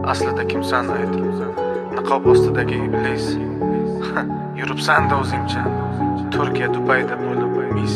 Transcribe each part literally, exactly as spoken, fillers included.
Aslida kimsan ayt? Niqob ostidagi iblis. Yuribsan-da o'zingcha. Turkiya Dubayda bo'lib mis.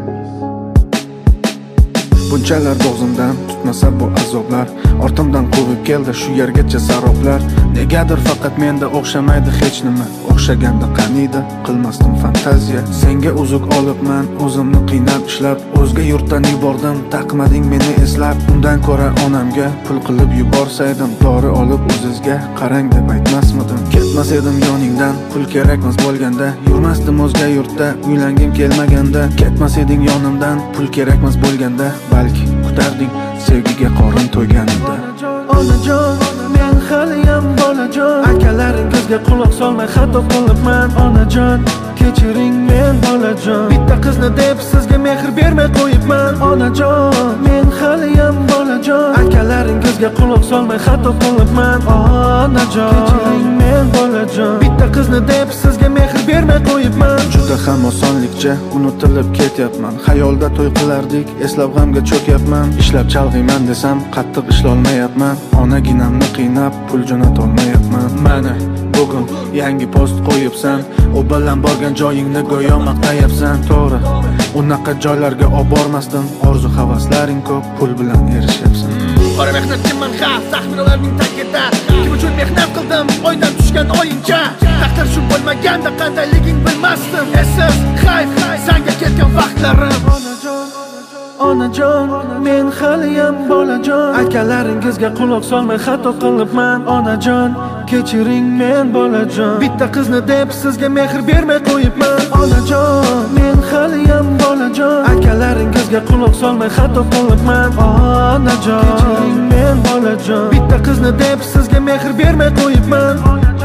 Bunchalar bo'g'zimdan tutmasa bu azoblar, ortimdan quvib keldi shu yergacha saroblar. Negadir faqat menda o'xshamaydi hech nima. O'xshaganda qaniydi, qilmasdim fantaziya. Senga uzuk olibman, o'zimni qiynab ishlab, o'zga yurtdan yubordim, taqmading meni eslab. Undan ko'ra onamga pul qilib yuborsaydim, dori olib o'zizga qarang deb aytmasmidim. Ketmas edim yoningdan, pul kerakmas bo'lganda, yurmasdim o'zga yurtda, uylangim kelmaganda. Ketmas eding yonimdan, pul kerakmas bo'lganda, balki kutarding sevgiga qorin to'yganida. Onajon, men haliyam bolajon, akalaringizga quloq solmay xato qilibman. Onajon, kechiring men bolajon, bitta qizni deb sizga mehr bermay qo'yibman. Onajon, men haliyam bolajon, akalaringizga quloq solmay xato qilibman. Onajon, kechiring men bolajon, bitta qizni deb sizga mehr bermay qo'yibman. Juda ham osonlikcha unutilib ketyapman. Xayolda to'y qilardik, eslab g'amga cho'kyapman. Ishlab chalg'iyman desam, qattiq ishlolmayapman. Onaginamni qiynab, pul jo'natolmayapman. Mana bugun yangi post qo'yibsan, u bilan borgan joyingni go'yo maqtayapsan. To'g'ri, unaqa joylarga olib bormasdim. Orzu havaslaring ko'p, pul bilan erishyapsan. Qora mehnatchiman ha, sahnalarning tagida. Kim uchun mehnat qildim, oydan tushgan oyincha. Taqdir shu bo'lmaganda qandayliging bilmasdim. Esiz, xayf, senga ketgan vaqtlarim. Onajon, men haliyam bolajon, akalaringizga quloq solmay xato qilibman. Onajon, kechiring men bolajon, bitta qizni deb sizga mehr bermay qo'yibman. Onajon, men haliyam bolajon, akalaringizga quloq solmay xato qilibman. Onajon, kechiring men bolajon, bitta qizni deb sizga mehr bermay qo'yibman.